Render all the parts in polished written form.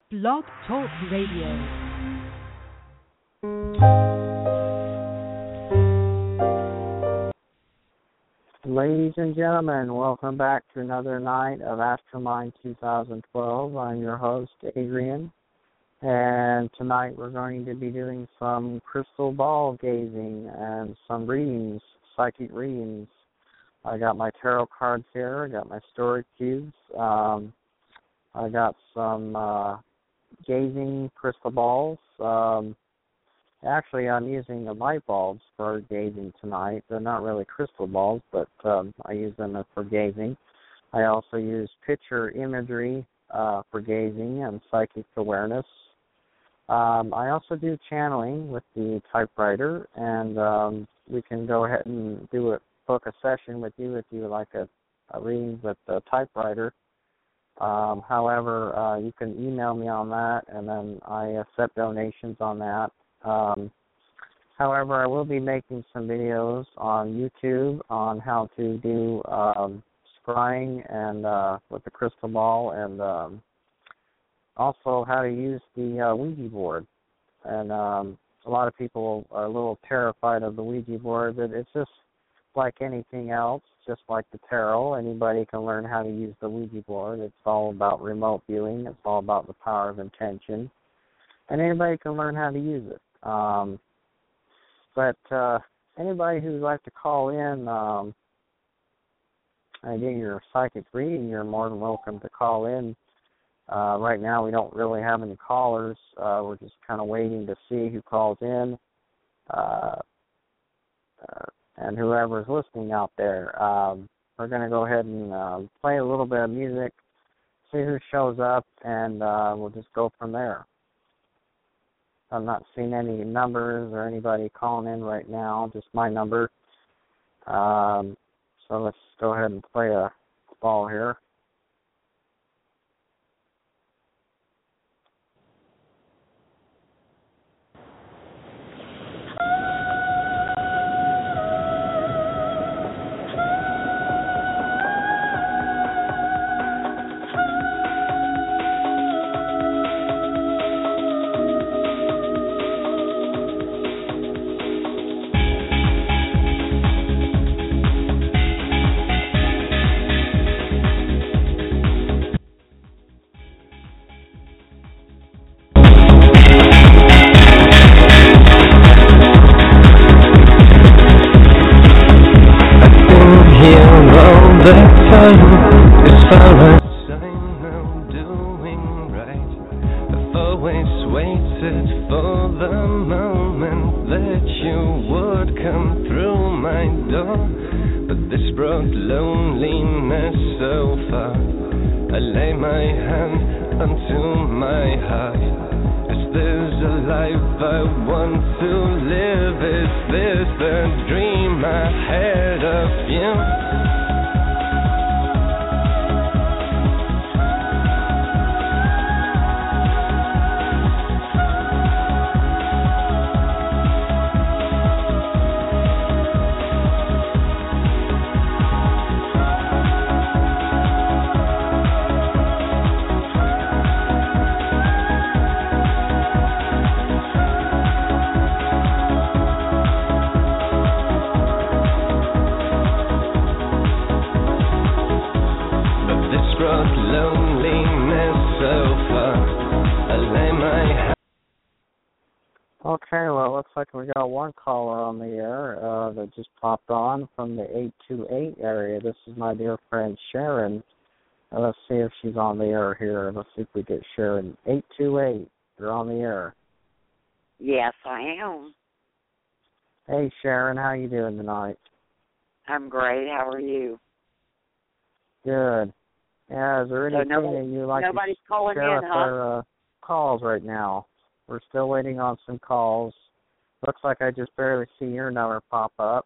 Blog Talk Radio. Ladies and gentlemen, welcome back to another night of Astramind 2012. I'm your host, Adrian, and tonight we're going to be doing some crystal ball gazing and some readings, psychic readings. I got my tarot cards here, I got my story cubes, I got some gazing crystal balls. Actually, I'm using the light bulbs for gazing tonight. They're not really crystal balls, but I use them for gazing. I also use picture imagery for gazing and psychic awareness. I also do channeling with the typewriter, and we can go ahead and book a session with you if you would like a reading with the typewriter. However, you can email me on that, and then I accept donations on that. However, I will be making some videos on YouTube on how to do scrying and with the crystal ball, and also how to use the Ouija board. And a lot of people are a little terrified of the Ouija board, but it's just like anything else, just like the tarot. Anybody can learn how to use the Ouija board. It's all about remote viewing. It's all about the power of intention. And anybody can learn how to use it. But anybody who'd like to call in and get your psychic reading, you're more than welcome to call in. Right now we don't really have any callers. We're just kind of waiting to see who calls in. And whoever's listening out there, we're going to go ahead and play a little bit of music, see who shows up, and we'll just go from there. I'm not seeing any numbers or anybody calling in right now, just my number. So let's go ahead and play a ball here. Okay, well, it looks like we got one caller on the air that just popped on from the 828 area. This is my dear friend Sharon. Let's see if she's on the air here. Let's see if we get Sharon. 828, you're on the air. Yes, I am. Hey, Sharon, how you doing tonight? I'm great. How are you? Good. Yeah, is there anything that you'd like nobody's to calling share in, with our calls right now? We're still waiting on some calls. Looks like I just barely see your number pop up.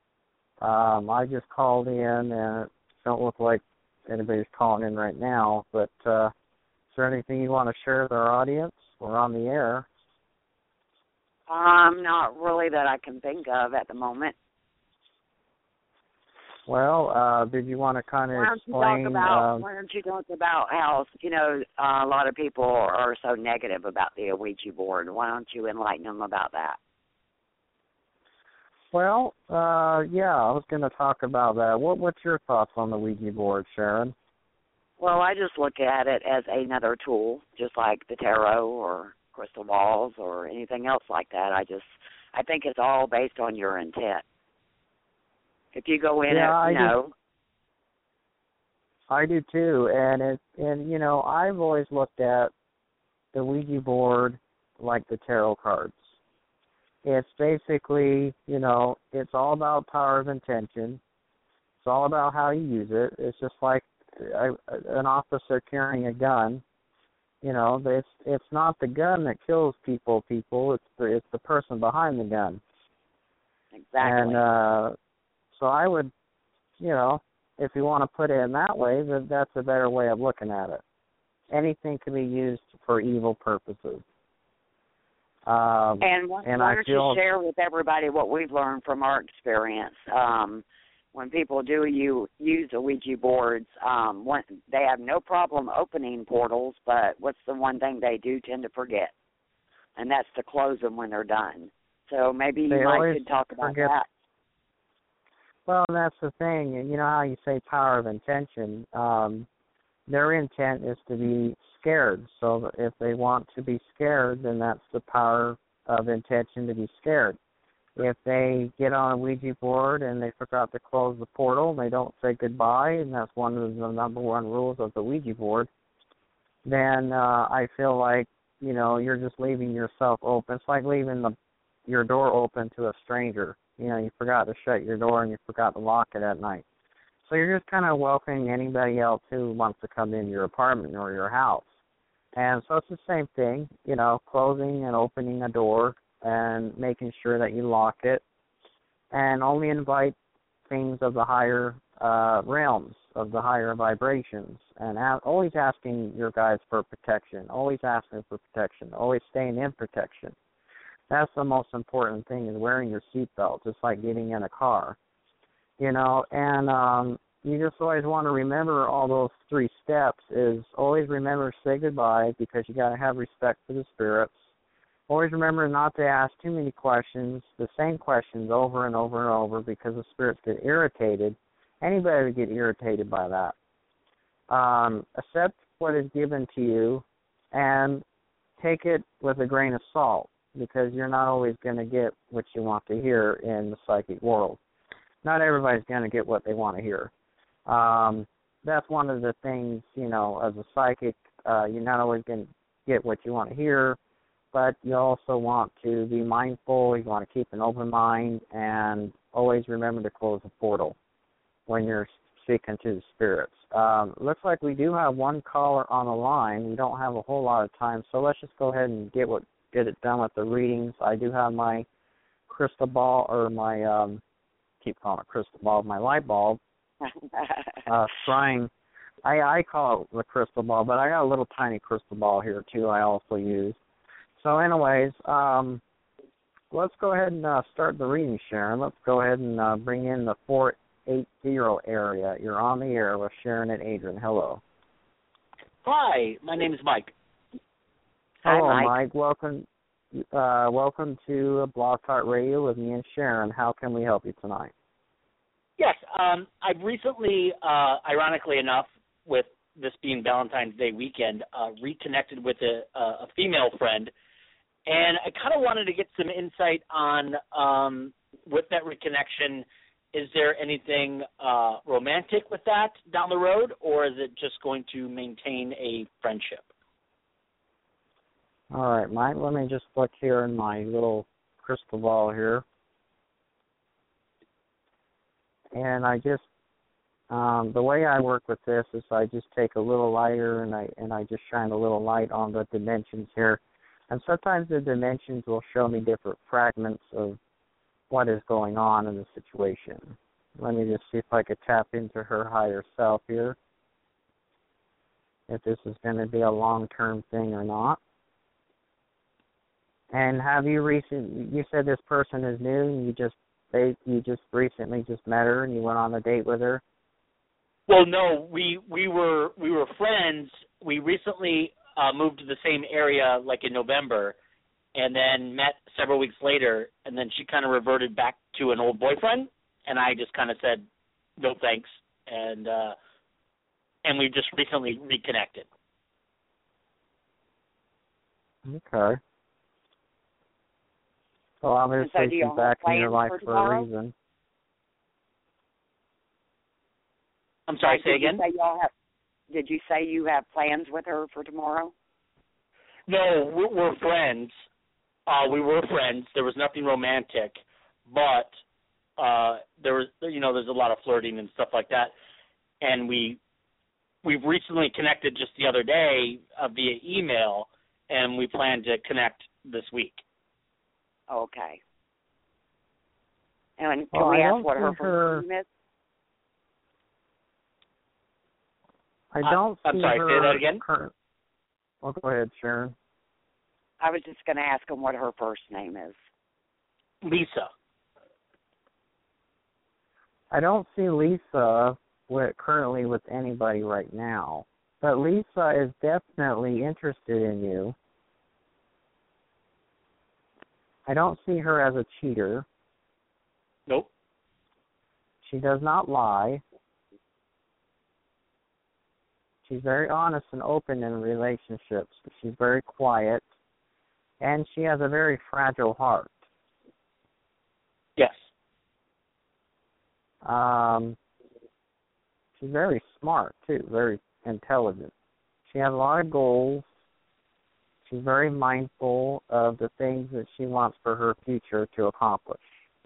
I just called in, and it don't look like anybody's calling in right now. But is there anything you want to share with our audience? We're on the air. Not really that I can think of at the moment. Well, did you want to kind of explain? Why don't you talk about how, a lot of people are so negative about the Ouija board? Why don't you enlighten them about that? Well, yeah, I was going to talk about that. What's your thoughts on the Ouija board, Sharon? Well, I just look at it as another tool, just like the tarot or crystal balls or anything else like that. I think it's all based on your intent. If you go in I do too, and I've always looked at the Ouija board like the tarot cards. It's basically, it's all about power of intention. It's all about how you use it. It's just like an officer carrying a gun. It's not the gun that kills people. It's the person behind the gun. Exactly. And so I would, if you want to put it in that way, then that's a better way of looking at it. Anything can be used for evil purposes. And why don't you share with everybody what we've learned from our experience? When people do use the Ouija boards, they have no problem opening portals, but what's the one thing they do tend to forget? And that's to close them when they're done. So maybe you could talk about that. Well, that's the thing. You know how you say power of intention? Their intent is to be scared. So if they want to be scared, then that's the power of intention to be scared. If they get on a Ouija board and they forgot to close the portal and they don't say goodbye, and that's one of the number one rules of the Ouija board, then I feel like, you're just leaving yourself open. It's like leaving your door open to a stranger. You forgot to shut your door and you forgot to lock it at night. So you're just kind of welcoming anybody else who wants to come in your apartment or your house. And so it's the same thing, closing and opening a door and making sure that you lock it, and only invite things of the higher realms, of the higher vibrations, and always asking your guides for protection, always asking for protection, always staying in protection. That's the most important thing, is wearing your seatbelt, just like getting in a car, and you just always want to remember all those 3 steps. Is always remember to say goodbye, because you got to have respect for the spirits. Always remember not to ask too many questions, the same questions over and over and over, because the spirits get irritated. Anybody would get irritated by that. Accept what is given to you and take it with a grain of salt, because you're not always going to get what you want to hear in the psychic world. Not everybody's going to get what they want to hear. That's one of the things, as a psychic, you're not always going to get what you want to hear, but you also want to be mindful. You want to keep an open mind, and always remember to close the portal when you're speaking to the spirits. Looks like we do have one caller on the line. We don't have a whole lot of time, so let's just go ahead and get it done with the readings. I do have my crystal ball, or my keep calling it crystal ball, my light bulb. Trying, I call it the crystal ball, but I got a little tiny crystal ball here too. I also use. So, anyways, let's go ahead and start the reading, Sharon. Let's go ahead and bring in the 480 area. You're on the air with Sharon and Adrian. Hello. Hi, my name is Mike. Hello, Hi, Mike. Welcome to Blog Talk Radio with me and Sharon. How can we help you tonight? Yes, I've recently, ironically enough, with this being Valentine's Day weekend, reconnected with a female friend, and I kind of wanted to get some insight on, with that reconnection, is there anything romantic with that down the road, or is it just going to maintain a friendship? All right, Mike, let me just look here in my little crystal ball here. And I just, the way I work with this is I just take a little lighter and I just shine a little light on the dimensions here. And sometimes the dimensions will show me different fragments of what is going on in the situation. Let me just see if I could tap into her higher self here, if this is going to be a long-term thing or not. And have you you said this person is new and you just you just recently just met her and you went on a date with her? Well, no, we were friends. We recently moved to the same area like in November, and then met several weeks later, and then she kind of reverted back to an old boyfriend, and I just kind of said no thanks, and we just recently reconnected. Okay. So obviously she's back in your life for a reason. I'm sorry, say again? Did you say you have plans with her for tomorrow? No, we're friends. We were friends. There was nothing romantic, but there was, there's a lot of flirting and stuff like that. And we've recently connected just the other day via email, and we plan to connect this week. Okay. And can we ask what her first name is? I don't see I'm sorry, her say that again? Well, go ahead, Sharon. I was just going to ask him what her first name is. Lisa. I don't see Lisa currently with anybody right now, but Lisa is definitely interested in you. I don't see her as a cheater. Nope. She does not lie. She's very honest and open in relationships. She's very quiet, and she has a very fragile heart. Yes. She's very smart, too, very intelligent. She has a lot of goals. She's very mindful of the things that she wants for her future to accomplish.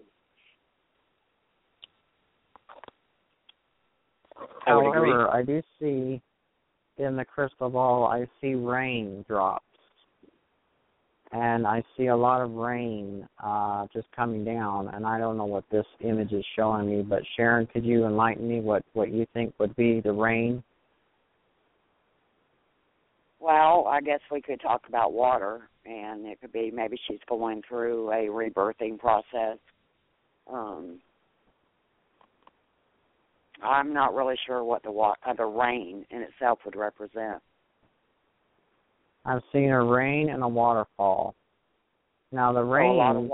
However, I do see in the crystal ball, I see raindrops. And I see a lot of rain just coming down, and I don't know what this image is showing me, but Sharon, could you enlighten me what you think would be the rain? Well, I guess we could talk about water, and it could be maybe she's going through a rebirthing process. I'm not really sure what the rain in itself would represent. I've seen a rain and a waterfall. Now the rain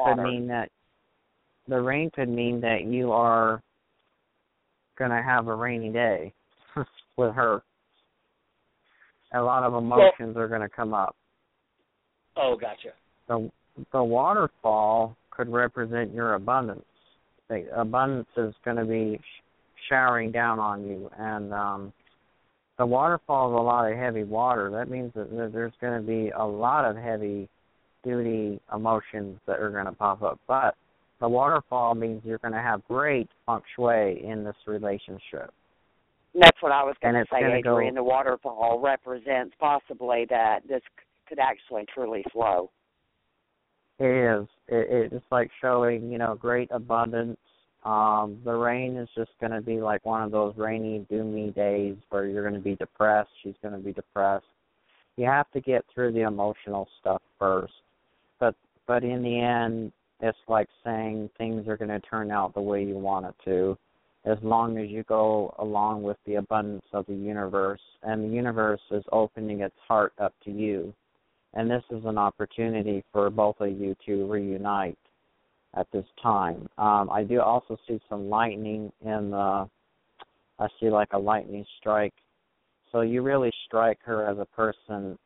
could mean that you are going to have a rainy day with her. A lot of emotions are going to come up. Oh, gotcha. The waterfall could represent your abundance. The abundance is going to be showering down on you, and the waterfall is a lot of heavy water. That means that there's going to be a lot of heavy-duty emotions that are going to pop up. But the waterfall means you're going to have great feng shui in this relationship. That's what I was going to say, Adrian. The waterfall represents possibly that this could actually truly flow. It is. It's like showing, great abundance. The rain is just going to be like one of those rainy, doomy days where you're going to be depressed. She's going to be depressed. You have to get through the emotional stuff first. But in the end, it's like saying things are going to turn out the way you want it to, as long as you go along with the abundance of the universe. And the universe is opening its heart up to you. And this is an opportunity for both of you to reunite at this time. I do also see some lightning I see like a lightning strike. So you really strike her as a person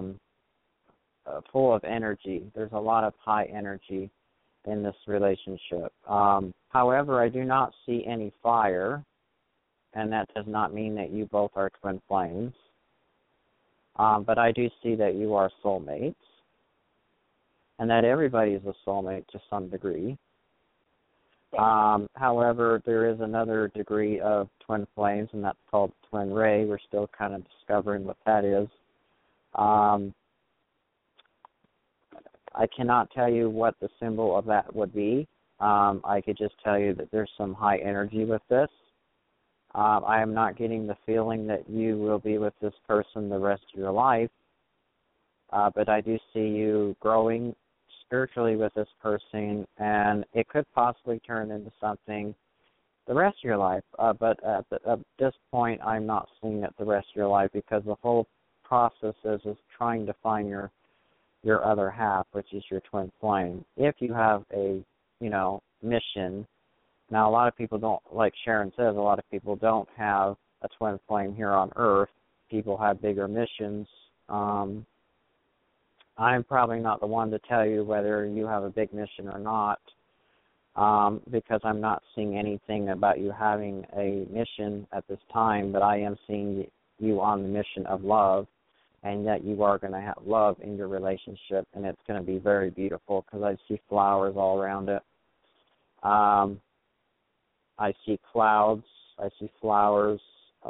full of energy. There's a lot of high energy in this relationship. However, I do not see any fire, and that does not mean that you both are twin flames. But I do see that you are soulmates, and that everybody is a soulmate to some degree. However, there is another degree of twin flames, and that's called twin ray. We're still kind of discovering what that is. I cannot tell you what the symbol of that would be. I could just tell you that there's some high energy with this. I am not getting the feeling that you will be with this person the rest of your life, but I do see you growing spiritually with this person, and it could possibly turn into something the rest of your life. But at this point, I'm not seeing it the rest of your life, because the whole process is trying to find your other half, which is your twin flame. If you have a, mission. Now, a lot of people don't, like Sharon says, a lot of people don't have a twin flame here on Earth. People have bigger missions. I'm probably not the one to tell you whether you have a big mission or not, because I'm not seeing anything about you having a mission at this time, but I am seeing you on the mission of love, and that you are going to have love in your relationship, and it's going to be very beautiful, because I see flowers all around it. I see clouds. I see flowers.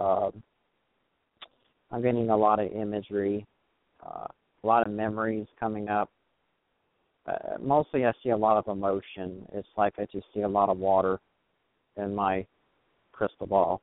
I'm getting a lot of imagery, a lot of memories coming up. Mostly I see a lot of emotion. It's like I just see a lot of water in my crystal ball.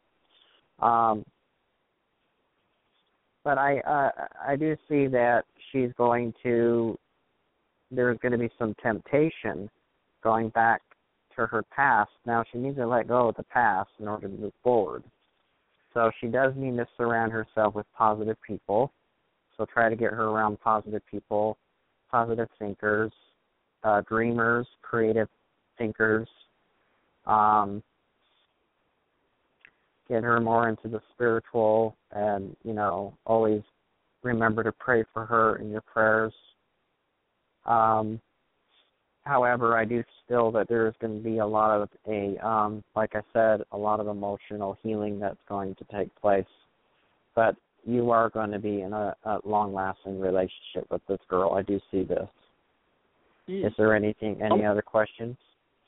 But I do see that there's going to be some temptation going back to her past. Now, she needs to let go of the past in order to move forward. So she does need to surround herself with positive people. So try to get her around positive people, positive thinkers, dreamers, creative thinkers. Get her more into the spiritual, and, always remember to pray for her in your prayers. However, I do feel that there's going to be a lot of like I said, a lot of emotional healing that's going to take place. But you are going to be in a long-lasting relationship with this girl. I do see this. Is there any other questions?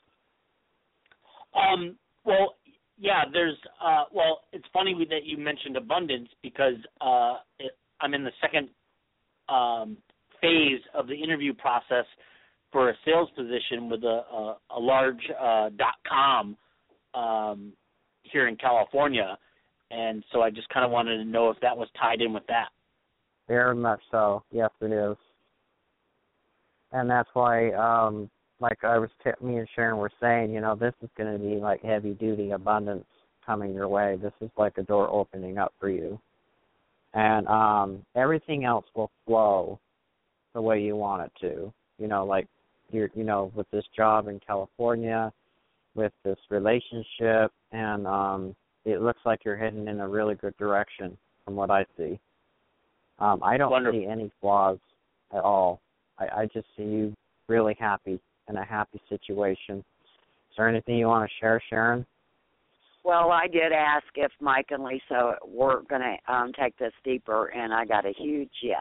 Well, yeah, there's, it's funny that you mentioned abundance, because I'm in the second phase of the interview process for a sales position with a large .com here in California, and so I just kind of wanted to know if that was tied in with that. Very much so. Yes, it is. And that's why, like me and Sharon were saying, this is going to be like heavy-duty abundance coming your way. This is like a door opening up for you. And everything else will flow the way you want it to. Like, with this job in California, with this relationship, and it looks like you're heading in a really good direction from what I see. I don't Wonderful. see any flaws at all. I just see you really happy in a happy situation. Is there anything you want to share, Sharon? Well, I did ask if Mike and Lisa were going to take this deeper, and I got a huge yes.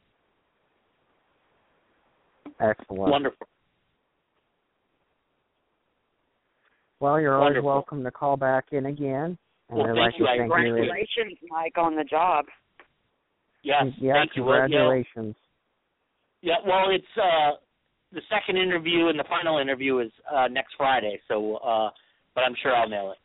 Excellent. Wonderful. Well, you're always welcome to call back in again. And Well, thank you. Congratulations, Mike, on the job. Yes, thank you. Congratulations. Yeah, well, it's the second interview and the final interview is next Friday, so but I'm sure I'll nail it.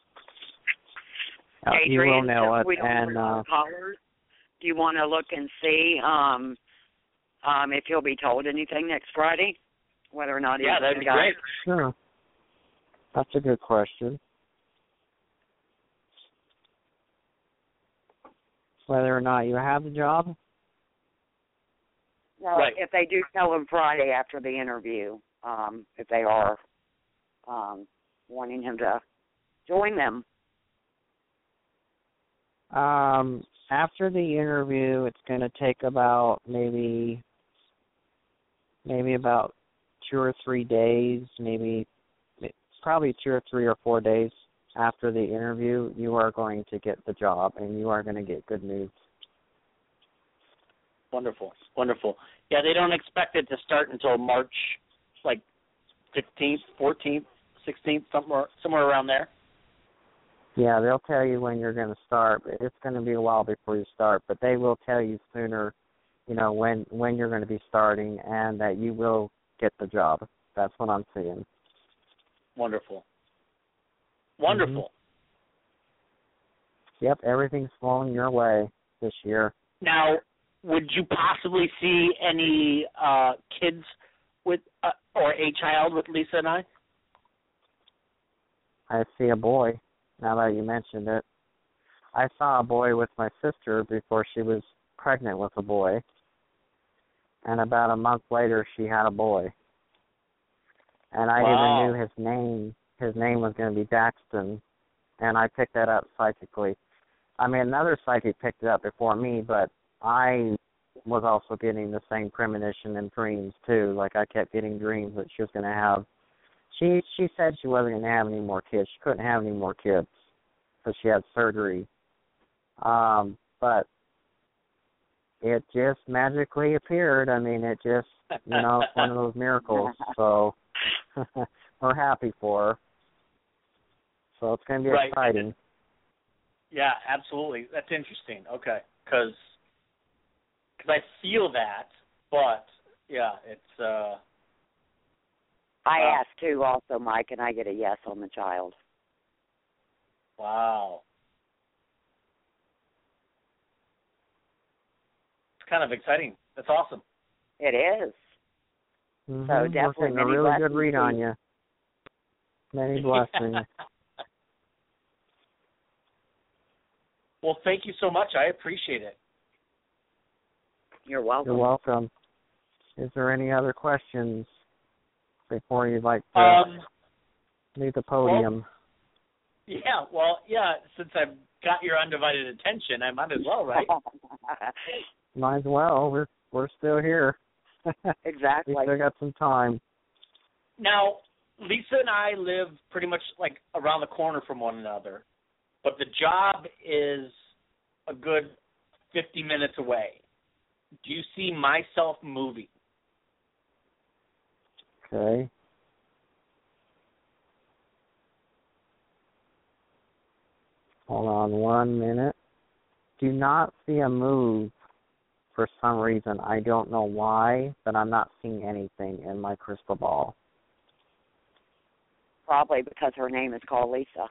You will nail it. And callers, do you want to look and see if you'll be told anything next Friday, whether or not he's that'd be great. Sure. That's a good question. Whether or not you have the job? Well, right. If they do tell him Friday after the interview, if they are wanting him to join them. After the interview, it's going to take about maybe about 2 or 3 days, probably 2 or 3 or 4 days after the interview, you are going to get the job, and you are going to get good news. Wonderful. Yeah, they don't expect it to start until March, like 15th, 14th, 16th, somewhere around there. Yeah, they'll tell you when you're going to start, but it's going to be a while before you start. But they will tell you sooner, when you're going to be starting, and that you will get the job. That's what I'm seeing. Wonderful. Mm-hmm. Yep, everything's flowing your way this year. Now, would you possibly see any kids with or a child with Lisa and I? I see a boy, now that you mentioned it. I saw a boy with my sister before she was pregnant with a boy. And about a month later, she had a boy. And I even knew his name. His name was going to be Daxton. And I picked that up psychically. I mean, another psychic picked it up before me, but I was also getting the same premonition in dreams, too. Like, I kept getting dreams that she was going to have. She said she wasn't going to have any more kids. She couldn't have any more kids because she had surgery. But it just magically appeared. I mean, it just, it's one of those miracles. So we're happy for her. So it's going to be exciting. Yeah, absolutely. That's interesting. Okay, because I feel that, but yeah, it's. I asked too, also, Mike, and I get a yes on the child. Wow. It's kind of exciting. That's awesome. It is. Mm-hmm. So definitely we're getting a really good read on you. Many blessings. Well, thank you so much. I appreciate it. You're welcome. You're welcome. Is there any other questions before you'd like to leave the podium? Since I've got your undivided attention, I might as well, right? Might as well. We're still here. Exactly. We still got some time. Now, Lisa and I live pretty much like around the corner from one another, but the job is a good 50 minutes away. Do you see myself moving? Okay. Hold on 1 minute. Do not see a move for some reason. I don't know why, but I'm not seeing anything in my crystal ball. Probably because her name is called Lisa.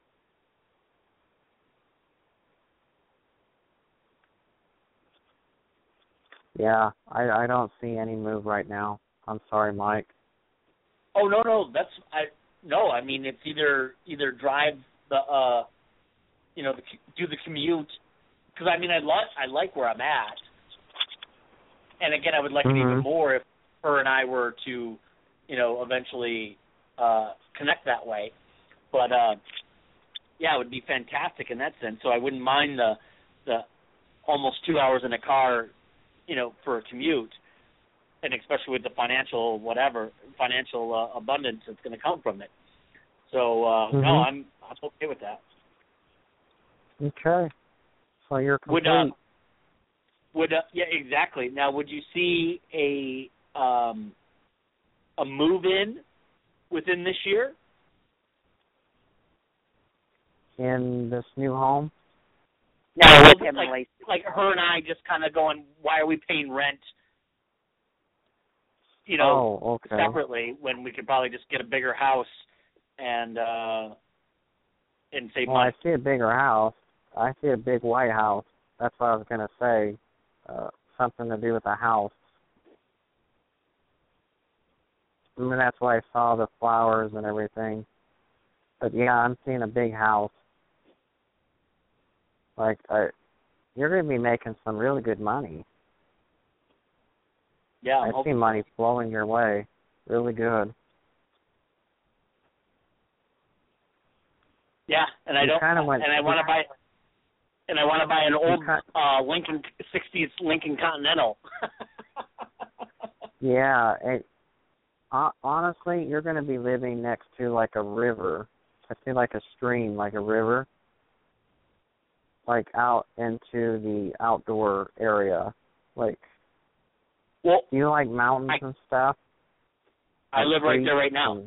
Yeah, I don't see any move right now. I'm sorry, Mike. Oh no, I mean it's either drive the do the commute, because I mean I like where I'm at, and again I would like it even more if her and I were to eventually connect that way, but it would be fantastic in that sense. So I wouldn't mind the almost 2 hours in a car, for a commute, and especially with the financial abundance that's going to come from it. So no, I'm okay with that. Okay. So you're complete. Would exactly. Now, would you see a move in within this year? In this new home? No, like her and I just kind of going, why are we paying rent? Separately, when we could probably just get a bigger house and save money. I see a bigger house. I see a big white house. That's what I was going to say. Something to do with the house. I mean, that's why I saw the flowers and everything. But yeah, I'm seeing a big house. Like, you're going to be making some really good money. Yeah, I see money flowing your way. Really good. Yeah, and I want to buy an old Lincoln 60s Lincoln Continental. Yeah, honestly, you're going to be living next to like a river. I see like a stream, like a river, like out into the outdoor area. Like, do you like mountains and stuff? I live right there right now.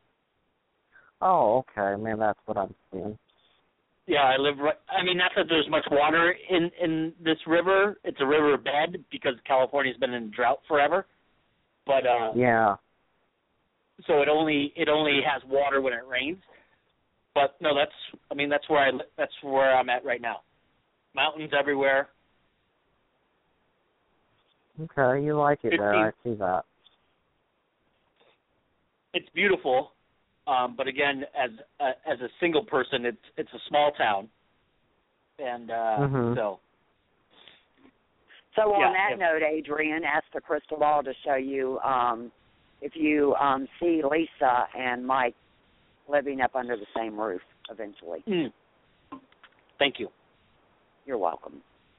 Oh, okay. Man, that's what I'm seeing. Yeah, I live right. I mean, not that there's much water in this river. It's a river bed because California's been in drought forever. But yeah. So it only has water when it rains. But no, that's where I'm at right now. Mountains everywhere. Okay, you like it there. I see that. it's beautiful, but again, as a single person, it's a small town, and so. So on that note, Adrian, ask the crystal ball to show you if you see Lisa and Mike living up under the same roof eventually. Thank you. You're welcome.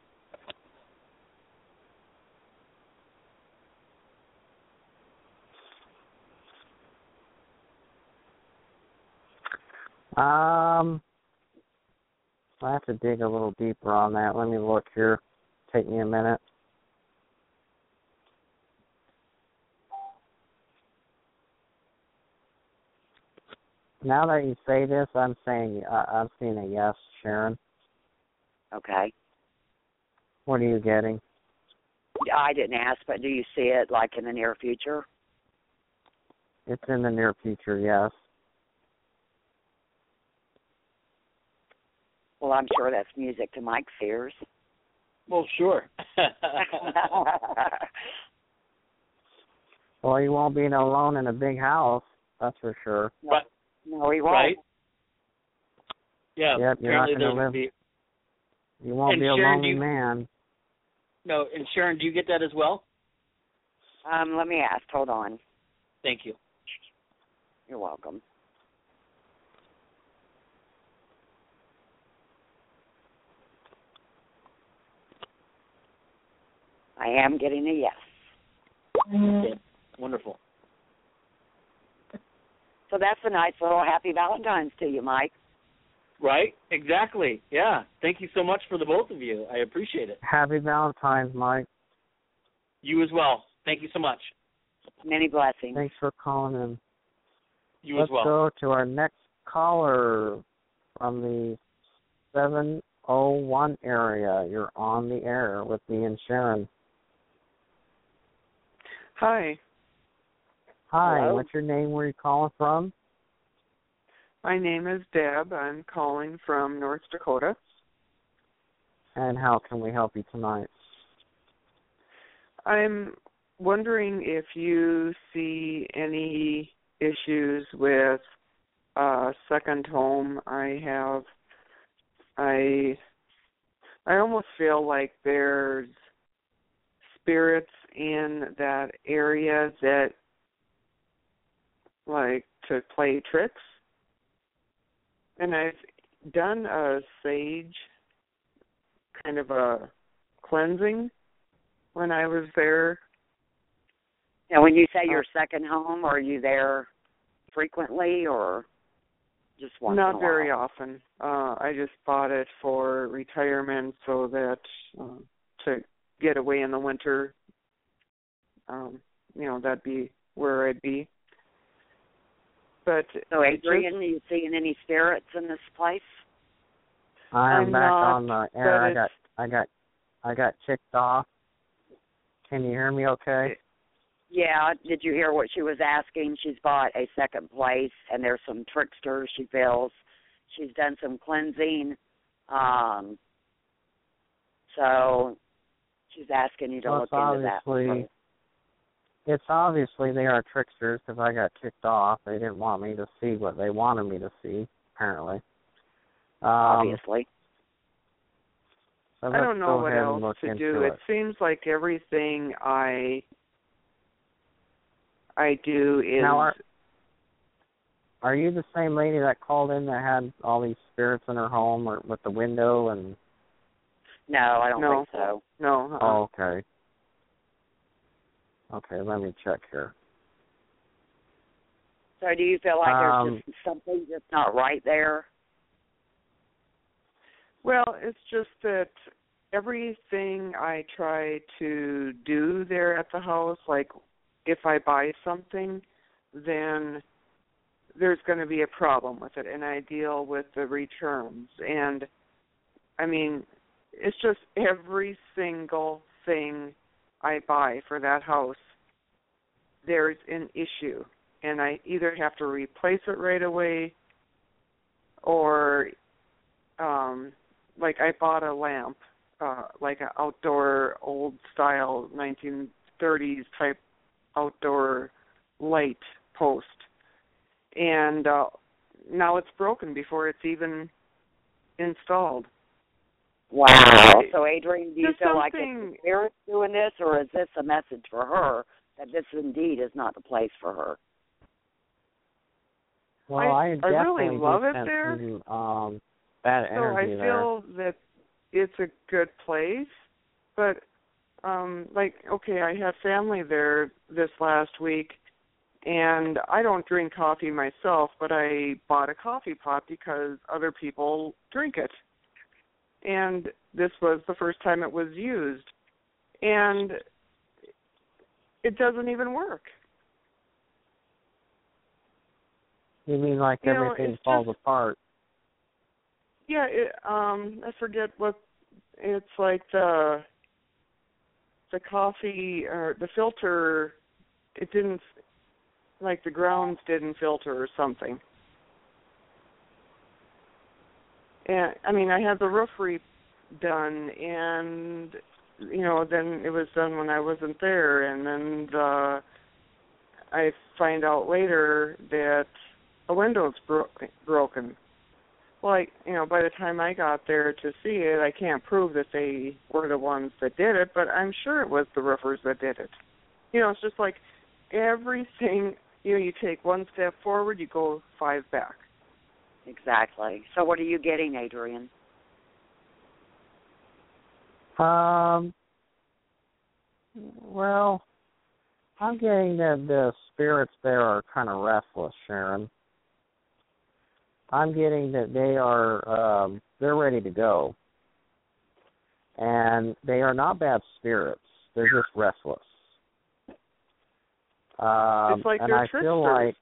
I have to dig a little deeper on that. Let me look here. Take me a minute. Now that you say this, I'm seeing a yes, Sharon. Okay. What are you getting? I didn't ask, but do you see it like in the near future? It's in the near future, yes. Well, I'm sure that's music to Mike's ears. Well, sure. Well, you won't be alone in a big house, that's for sure. No, he won't. Right? Yeah. Yep, you're not going to live. You won't be a lonely man. No, and Sharon, do you get that as well? Let me ask. Hold on. Thank you. You're welcome. I am getting a yes. Okay. Wonderful. So that's a nice little happy Valentine's to you, Mike. Right? Exactly. Yeah. Thank you so much for the both of you. I appreciate it. Happy Valentine's, Mike. You as well. Thank you so much. Many blessings. Thanks for calling in. You Let's as well. go to our next caller from the 701 area. You're on the air with me and Sharon. Hi. Hi, Hello? what's your name? Where are you calling from? My name is Deb. I'm calling from North Dakota. And how can we help you tonight? I'm wondering if you see any issues with a second home I have. I almost feel like there's spirits in that area that like to play tricks. And I've done a sage, kind of a cleansing when I was there. Now, when you say your second home, are you there frequently or just once in a while? Not very often. I just bought it for retirement so that to get away in the winter, that'd be where I'd be. But so, Adrian, are you seeing any spirits in this place? I'm back not, on the air. I got kicked off. Can you hear me okay? Yeah. Did you hear what she was asking? She's bought a second place, and there's some tricksters she feels. She's done some cleansing. So she's asking you to look into that. It's obviously they are tricksters because I got kicked off. They didn't want me to see what they wanted me to see, apparently. Obviously. So I don't know what else to do. It seems like everything I do is... Now, are you the same lady that called in that had all these spirits in her home or with the window and... No, I don't think so. No. Oh, okay. Okay, let me check here. So do you feel like there's just something that's not right there? Well, it's just that everything I try to do there at the house, like if I buy something, then there's going to be a problem with it, and I deal with the returns. And, I mean, it's just every single thing I buy for that house, there's an issue. And I either have to replace it right away or, like I bought a lamp, like an outdoor old-style 1930s type outdoor light post. and now it's broken before it's even installed. Wow. So, Adrienne, do you There's feel like something- it's the spirit doing this, or is this a message for her that this indeed is not the place for her? Well, I definitely really love it sense there. some, bad So energy I there. feel that it's a good place, but okay, I had family there this last week, and I don't drink coffee myself, but I bought a coffee pot because other people drink it. And this was the first time it was used. And it doesn't even work. You mean like everything falls apart? Yeah, I forget what it's like. The coffee or the filter, it didn't, like the grounds didn't filter or something. And I mean, I had the roof redone, and then it was done when I wasn't there, and then I find out later that a window's broken. Well, by the time I got there to see it, I can't prove that they were the ones that did it, but I'm sure it was the roofers that did it. It's just like everything, you take one step forward, you go 5 back. Exactly. So what are you getting, Adrienne? Well, I'm getting that the spirits there are kind of restless, Sharon. I'm getting that they're ready to go. And they are not bad spirits. They're just restless. It's like they're tricksters. Feel like,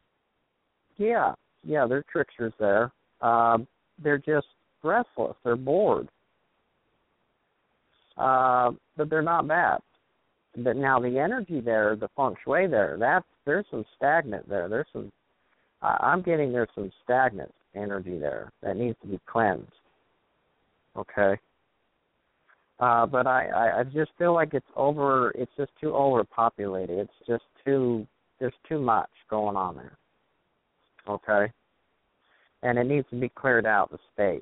yeah, they're tricksters there. They're just restless. They're bored. But they're not bad. But now the energy there, the feng shui there, there's some stagnant there. I'm getting there's some stagnant energy there that needs to be cleansed. Okay. But I just feel like it's just too overpopulated. It's just there's too much going on there. Okay. And it needs to be cleared out, the space.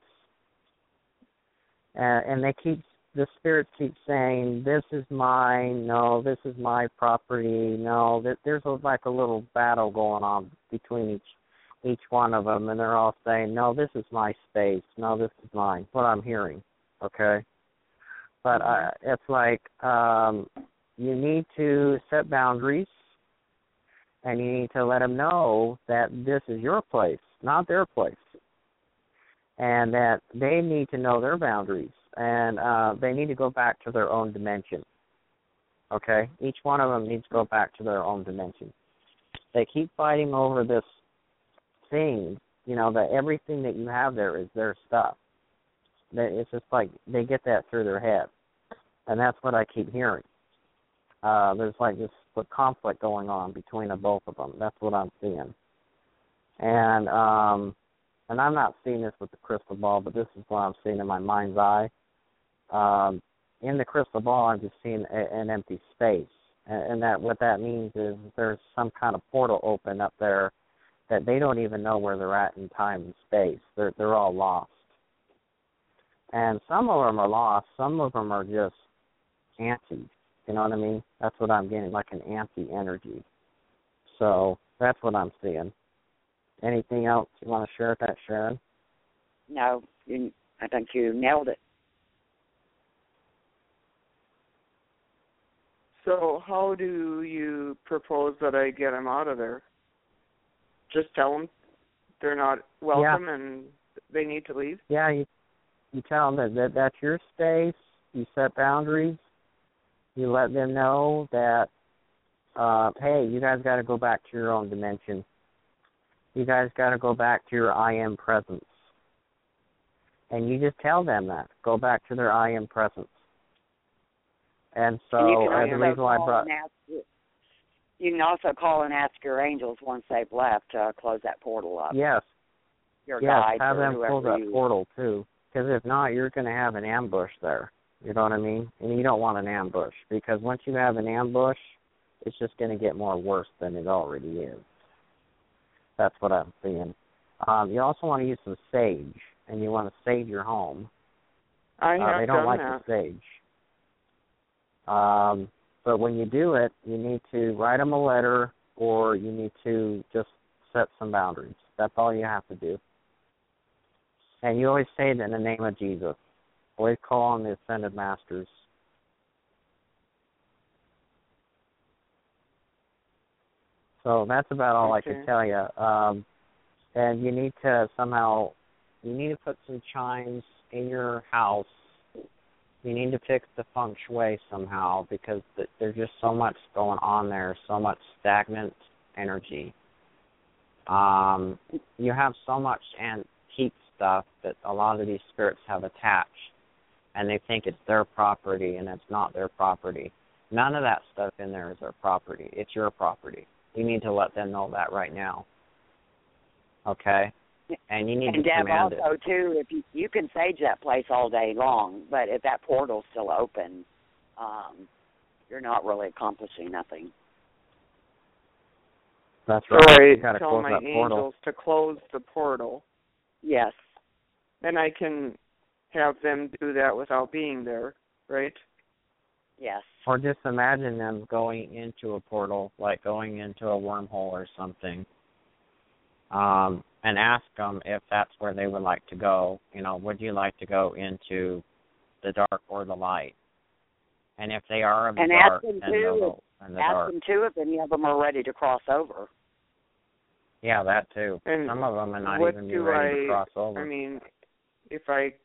And the spirits keep saying, this is mine, no, this is my property, no. There's like a little battle going on between each one of them, and they're all saying, no, this is my space, no, this is mine, what I'm hearing, okay? But it's like you need to set boundaries, and you need to let them know that this is your place, not their place, and that they need to know their boundaries. And they need to go back to their own dimension, okay? Each one of them needs to go back to their own dimension. They keep fighting over this thing, that everything that you have there is their stuff. It's just like they get that through their head, and that's what I keep hearing. There's like this conflict going on between the both of them. That's what I'm seeing. And I'm not seeing this with the crystal ball, but this is what I'm seeing in my mind's eye. In the crystal ball, I'm just seeing an empty space, and that what that means is there's some kind of portal open up there that they don't even know where they're at in time and space. They're all lost, and some of them are lost. Some of them are just antsy. You know what I mean? That's what I'm getting, like an antsy energy. So that's what I'm seeing. Anything else you want to share with that, Sharon? No, I think you nailed it. So how do you propose that I get them out of there? Just tell them they're not welcome and they need to leave? Yeah, you tell them that that's your space. You set boundaries. You let them know that, hey, you guys got to go back to your own dimension. You guys got to go back to your I am presence. And you just tell them that. Go back to their I am presence. And so, as the reason why I brought... You can also call and ask your angels once they've left to close that portal up. Yes. Your guides have or them whoever close that portal, too. Because if not, you're going to have an ambush there. You know what I mean? And you don't want an ambush. Because once you have an ambush, it's just going to get more worse than it already is. That's what I'm seeing. You also want to use some sage, and you want to sage your home. I have they don't done like that. the sage. But when you do it, you need to write them a letter, or you need to just set some boundaries. That's all you have to do. And you always say it in the name of Jesus. Always call on the ascended masters. So that's about all I can tell you. And you need to put some chimes in your house. You need to fix the feng shui somehow, because there's just so much going on there, so much stagnant energy. You have so much antique stuff that a lot of these spirits have attached, and they think it's their property, and it's not their property. None of that stuff in there is their property. It's your property. You need to let them know that right now. Okay? And you need to command Deb, also, too, if you can sage that place all day long, but if that portal's still open, you're not really accomplishing nothing. That's right. So You gotta tell close my that portal. angels to close the portal. Yes. And I can have them do that without being there, right? Yes. Or just imagine them going into a portal, like going into a wormhole or something, and ask them if that's where they would like to go. Would you like to go into the dark or the light? And if they are of the dark, then they'll go in the dark. Ask them, too, if any of them are ready to cross over. Yeah, that, too. And some of them are not even be ready to cross over. I mean, if I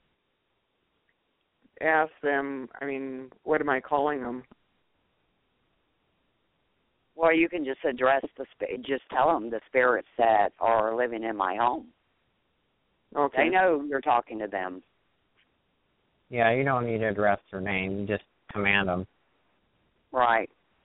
ask them, what am I calling them? Well, you can just address just tell them the spirits that are living in my home. Okay. They know you're talking to them. Yeah, you don't need to address their name. You just command them. Right.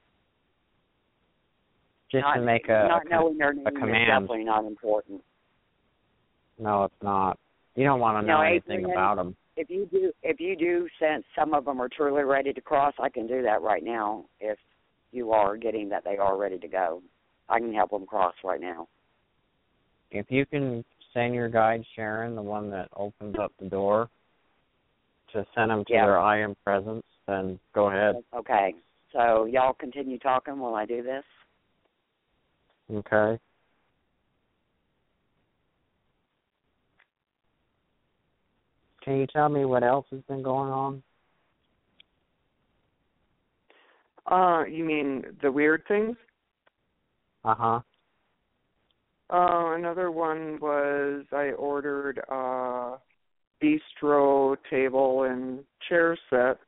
Just not, to make not knowing their name a command. is definitely not important. No, it's not. You don't want to know anything about them. If you do sense some of them are truly ready to cross, I can do that right now. If you are getting that they are ready to go, I can help them cross right now. If you can send your guide, Sharon, the one that opens up the door, to send them to their I am presence, then go ahead. Okay. So y'all continue talking while I do this. Okay. Can you tell me what else has been going on? You mean the weird things? Uh-huh. Another one was I ordered a bistro table and chair set,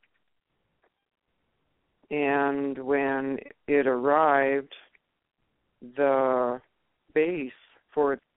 and when it arrived, the base for